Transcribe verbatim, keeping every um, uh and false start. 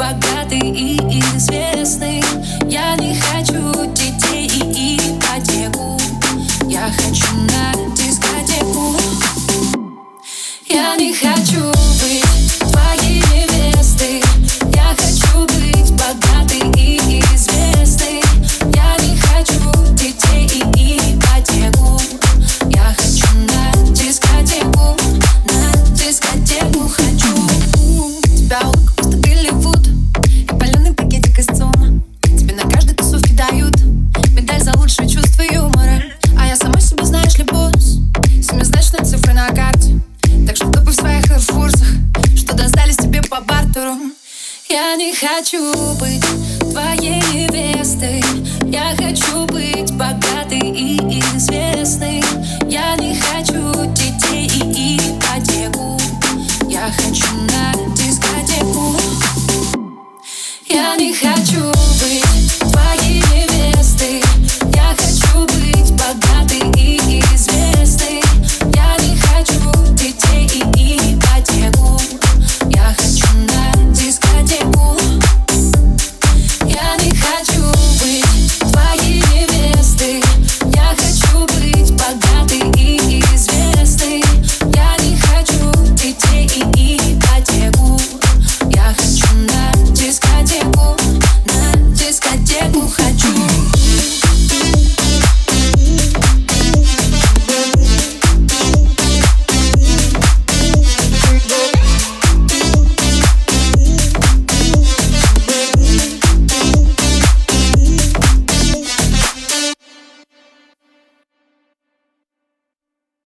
богатый и известный. Я не хочу детей и ипотеку. Я хочу на дискотеку. Я не хочу быть твоей невестой. Я хочу быть богатой и известной. Я не хочу детей и ипотеку. Я хочу на дискотеку. На дискотеку хочу. Тебя улыбка просто Голливуд и паленый пакетик из ЦУМа. Тебе на каждой тусовке дают медаль за лучшее чувство юмора. А я сама себе, знаешь ли, босс. Семизначные цифры на карте. Так что тупы в своих эйрфорсах, что достались тебе по бартеру. Я не хочу быть твоей невестой. Я хочу быть богатой и известной. Я не хочу детей и ипотеку. Я хочу